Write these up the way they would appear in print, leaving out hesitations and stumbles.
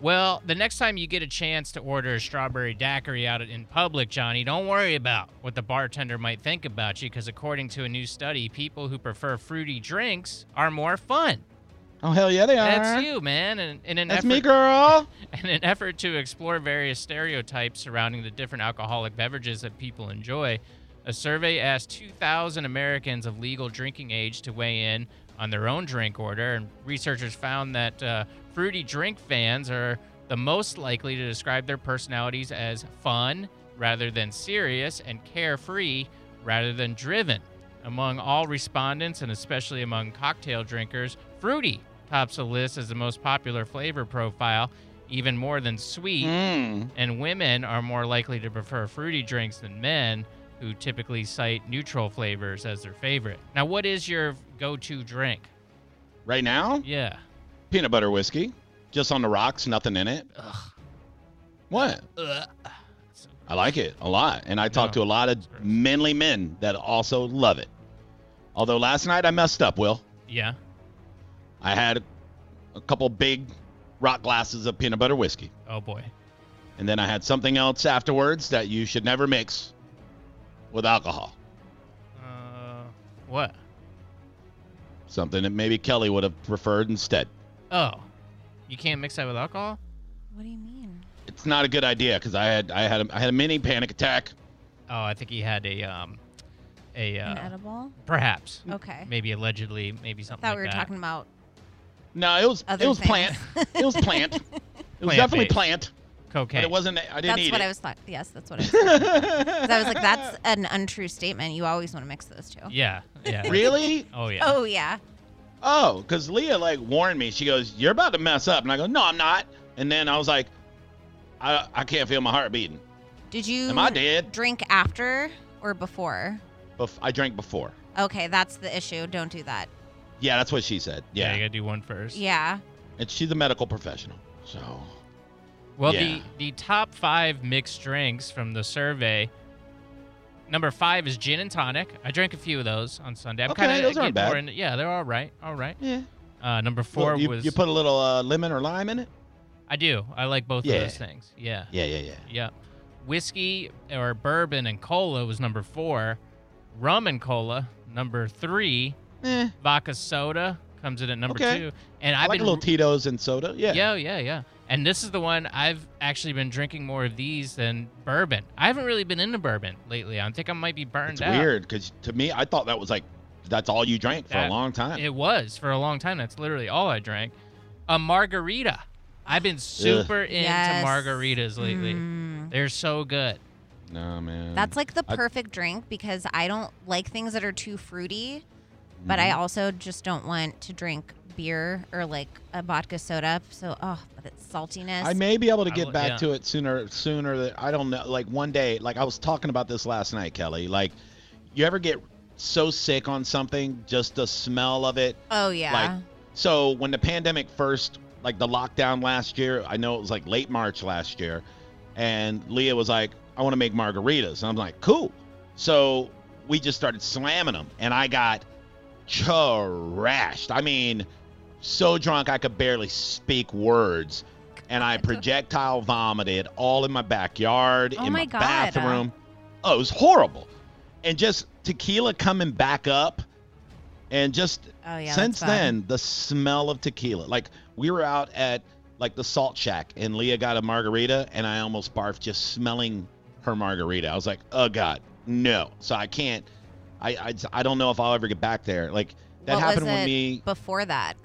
Well, the next time you get a chance to order a strawberry daiquiri out in public, Johnny, don't worry about what the bartender might think about you, because according to a new study, people who prefer fruity drinks are more fun. Oh, hell yeah, they are. That's you, man. That's me, girl. In an effort to explore various stereotypes surrounding the different alcoholic beverages that people enjoy, a survey asked 2,000 Americans of legal drinking age to weigh in on their own drink order, and researchers found that fruity drink fans are the most likely to describe their personalities as fun rather than serious and carefree rather than driven. Among all respondents, and especially among cocktail drinkers, fruity tops the list as the most popular flavor profile, even more than sweet. And women are more likely to prefer fruity drinks than men, who typically cite neutral flavors as their favorite. Now, what is your go-to drink? Right now? Yeah. Peanut butter whiskey. Just on the rocks, nothing in it. Ugh. What? Ugh. I like it a lot. And I talk to a lot of manly men that also love it. Although last night I messed up, Will. Yeah. I had a couple big rock glasses of peanut butter whiskey. Oh, boy. And then I had something else afterwards that you should never mix with alcohol. What? Something that maybe Kelly would have preferred instead. Oh. You can't mix that with alcohol? What do you mean? It's not a good idea because I had a mini panic attack. Oh, I think he had An edible? perhaps. Okay. Maybe allegedly, maybe I something thought like we were that. talking about No, it was other things. plant. It was plant. It was definitely Plant-based. plant. Cocaine. But it wasn't. I didn't That's eat what it. I was thought. Yes, that's what I was thinking. 'Cause I was like, that's an untrue statement. You always want to mix those two. Yeah. Yeah. Really? Oh, yeah. Oh, yeah. Oh, because Leah warned me. She goes, "You're about to mess up," and I go, "No, I'm not." And then I was like, "I can't feel my heart beating." Did you Am I dead? drink after or before? I drank before. Okay, that's the issue. Don't do that. Yeah, that's what she said. Yeah, Yeah, you gotta do one first. Yeah. and she's a medical professional, so. Well, Yeah. the top 5 mixed drinks from the survey. Number 5 is gin and tonic. I drank a few of those on Sunday. I'm Okay, kinda those aren't getting more bad. into- yeah, they're all right. All right. Yeah. Number 4 you, was. you put a little lemon or lime in it? I do. I like both Yeah. of those things. Yeah. Yeah. Yeah. Whiskey or bourbon and cola was number 4. Rum and cola, number 3. Vodka soda comes in at number Okay. 2. And I I've like been a little Tito's and soda. Yeah. Yeah. And this is the one I've actually been drinking more of these than bourbon. I haven't really been into bourbon lately. I think I might be burned It's out. weird because to me, I thought that was that's all you drank for a long time. It was for a long time. That's literally all I drank. A margarita. I've been super into Yes. margaritas lately. Mm. They're so good. No, man. That's like the perfect drink because I don't like things that are too fruity, but Mm-hmm. I also just don't want to drink beer or like a vodka soda. So, but it's saltiness. I may be able to I get will- back yeah. to it sooner. I don't know. Like one day, like I was talking about this last night, Kelly. Like, you ever get so sick on something, just the smell of it? Oh, yeah. So when the pandemic first, like the lockdown last year, I know it was like late March last year, and Leah was like, "I want to make margaritas," and I'm like, "Cool." So we just started slamming them, and I got trashed. I mean, so drunk I could barely speak words, and I projectile vomited all in my backyard, Oh in my my God. bathroom. Oh, it was horrible. And just tequila coming back up, and just Oh, yeah. since that's bad. then, the smell of tequila. Like, we were out at like the Salt Shack, and Leah got a margarita, and I almost barfed just smelling her margarita. I was like, oh God, no. So I can't. I don't know if I'll ever get back there. Like that What happened was with it me. before that?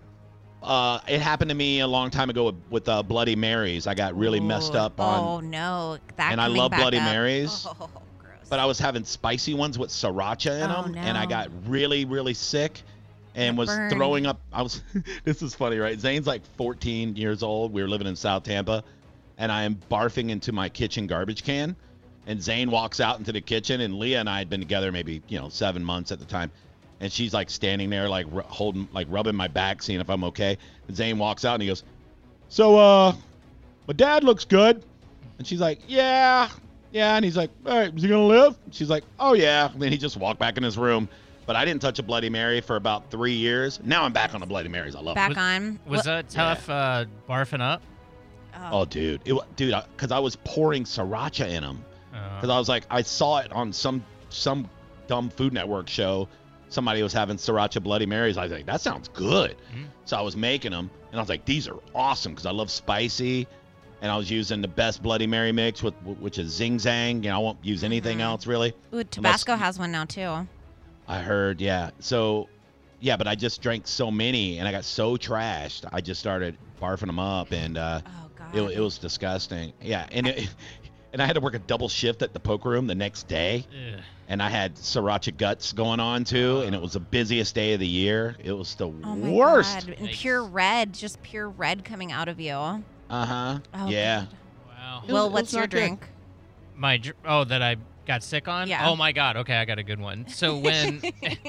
It happened to me a long time ago with Bloody Marys. I got really messed Ooh. up on, Oh, no. That and I coming love back Bloody up. Marys. Oh, gross. but I was having spicy ones with sriracha in Oh, them, and I no. got really, really sick. And That was burned. throwing up. This is funny, right? Zane's like 14 years old. We were living in South Tampa, and I am barfing into my kitchen garbage can. And Zane walks out into the kitchen, and Leah and I had been together maybe 7 months at the time, and she's like standing there like holding, like rubbing my back, seeing if I'm okay. And Zane walks out and he goes, "So my dad looks good," and she's like, "Yeah," and he's like, "All right, is he gonna live?" And she's like, "Oh yeah." And then he just walked back in his room. But I didn't touch a Bloody Mary for about 3 years. Now I'm back on the Bloody Marys. I love Back it. on. Was that tough barfing up? Oh, dude, because I was pouring sriracha in them. Because I was like, I saw it on some dumb Food Network show. Somebody was having sriracha Bloody Marys. I was like, that sounds good. So I was making them, and I was like, these are awesome because I love spicy. And I was using the best Bloody Mary mix, which is Zing Zang. You know, I won't use anything else really. Ooh, Tabasco has one now too. I heard, yeah. So, yeah, but I just drank so many, and I got so trashed. I just started barfing them up, and Oh God. it was disgusting. Yeah, and I had to work a double shift at the poker room the next day. Ugh. And I had sriracha guts going on too, and it was the busiest day of the year. It was the Oh my worst. God. And pure red, just pure red coming out of you. Uh-huh. Oh, Yeah. God. Wow. Will, was what's your not good. drink? That I got sick on? Yeah. Oh my God. Okay, I got a good one. So when,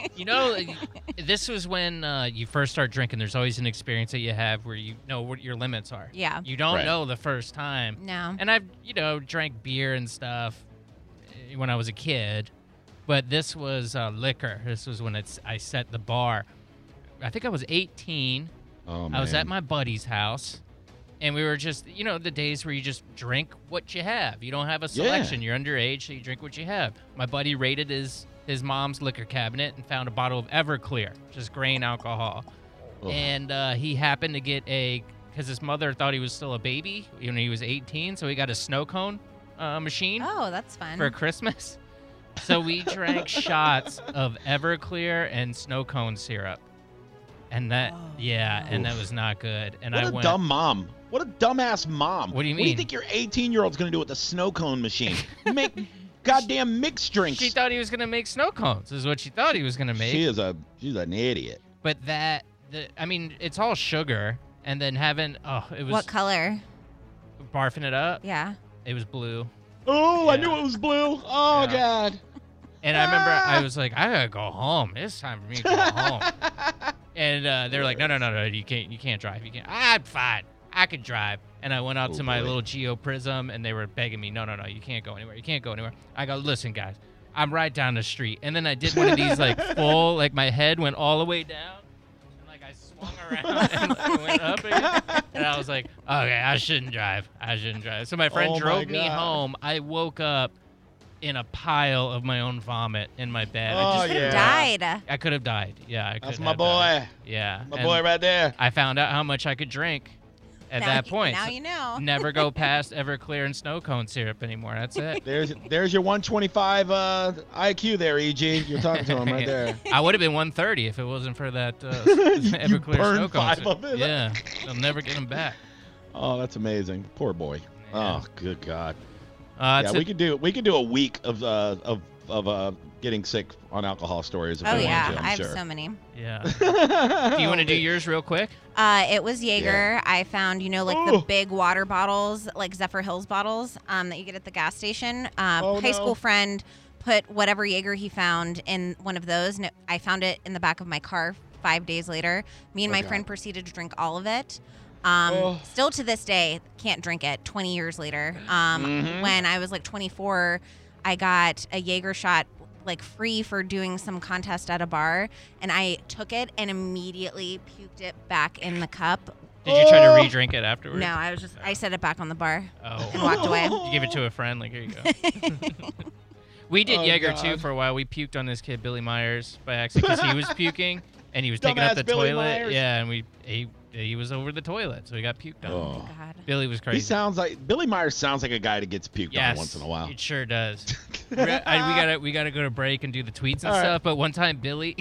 this was when you first start drinking, there's always an experience that you have where you know what your limits are. Yeah. You don't Right. know the first time. No. And I've, drank beer and stuff when I was a kid, but this was liquor. This was when I set the bar. I think I was 18. Oh, man. I was at my buddy's house, and we were just, the days where you just drink what you have. You don't have a selection. You're underage, so you drink what you have. My buddy raided his mom's liquor cabinet and found a bottle of Everclear, just grain alcohol. Ugh. And he happened to get because his mother thought he was still a baby when he was 18, so he got a snow cone machine Oh, that's fun. for Christmas. So we drank shots of Everclear and snow cone syrup. And that, and that was not good. And What I a went, dumb mom. What a dumbass mom. What do you What do you mean? think your 18-year-old's going to do with a snow cone machine? Make goddamn mixed drinks. she thought he was gonna make snow cones. Is what she thought he was gonna make. She's an idiot. But it's all sugar, and then it was What color? barfing it up. Yeah. It was blue, Oh, I Yeah. knew it was blue. Oh, Yeah. God. and I remember I was like, I gotta go home. It's time for me to go home. And they're like, no, you can't drive. You can't. I'm fine. I can drive. And I went out Oh, to my boy. little Geo Prism, and they were begging me, no, you can't go anywhere. You can't go anywhere. I go, listen, guys, I'm right down the street. And then I did one of these full, my head went all the way down, and I swung around and went up again. And I was like, okay, I shouldn't drive. So my friend Oh, my drove me God. home. I woke up in a pile of my own vomit in my bed. Oh, Could have yeah. died. I could have died. Yeah, I could That's have my died. boy. Yeah. My and boy right there. I found out how much I could drink at Now that you- point. Now So you know. never go past Everclear and snow cone syrup anymore. That's it. There's your 125 IQ there, EG. You're talking to him right there. I would have been 130 if it wasn't for that Everclear burned snow cone 5 syrup. of them. Yeah, I'll never get them back. Oh, that's amazing. Poor boy. Yeah. Oh, good God. That's Yeah, it. we could do a week of getting sick on alcohol stories. If Oh we yeah, wanted to, I I'm have sure. so many. Yeah. Do you want to do yours real quick? It was Jaeger. I found, the Ooh. big water bottles, like Zephyr Hills bottles, that you get at the gas station. Oh, High no. school friend put whatever Jaeger he found in one of those, and I found it in the back of my car 5 days later. Me and Oh, my God. friend proceeded to drink all of it. Oh. Still to this day, can't drink it 20 years later. Mhm. When I was 24, I got a Jaeger shot free for doing some contest at a bar, and I took it and immediately puked it back in the cup. Did you try to Oh. re-drink it afterwards? No, I set it back on the bar and Oh. walked away. You give it to a friend, here you go. We did Oh, Jaeger too God. for a while. We puked on this kid Billy Myers by accident because he was puking and he was taking up Dumbass the Billy toilet. Myers. Yeah, and he was over the toilet, so he got puked on. Oh. God. Billy was crazy. He sounds like Billy Myers sounds like a guy that gets puked Yes, on once in a while. It sure does. we gotta go to break and do the tweets and All right. stuff. But one time, Billy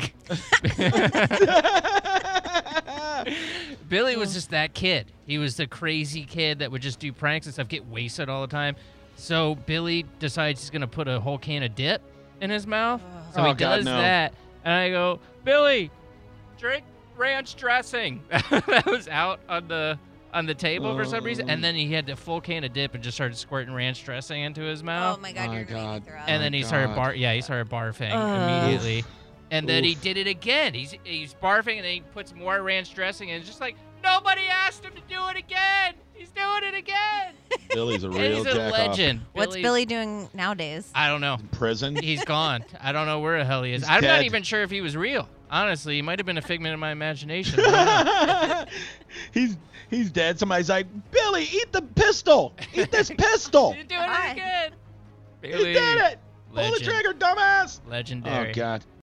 was just that kid. He was the crazy kid that would just do pranks and stuff, get wasted all the time. So Billy decides he's gonna put a whole can of dip in his mouth. So Oh, he God, does no. that, and I go, Billy, drink ranch dressing. That was out on the table for some reason, and then he had the full can of dip and just started squirting ranch dressing into his mouth. Oh my God, My you're gonna make God. me throw up. And then he started God. he started barfing Ugh. immediately. And then he Oof. did it again. He's barfing and then he puts more ranch dressing and it's just like nobody asked him to do it again. He's doing it again. Billy's a And real he's a jack legend. What's Billy doing nowadays? I don't know. off. Prison. He's gone. I don't know where the hell he is. He's I'm not dead. even sure if he was real. Honestly, it might have been a figment of my imagination. I don't know. He's dead. Somebody's like, Billy, eat the pistol. Eat this pistol. You're doing Hi. it again. You Billy, did it. Pull the legend. trigger, dumbass. Legendary. Oh, God.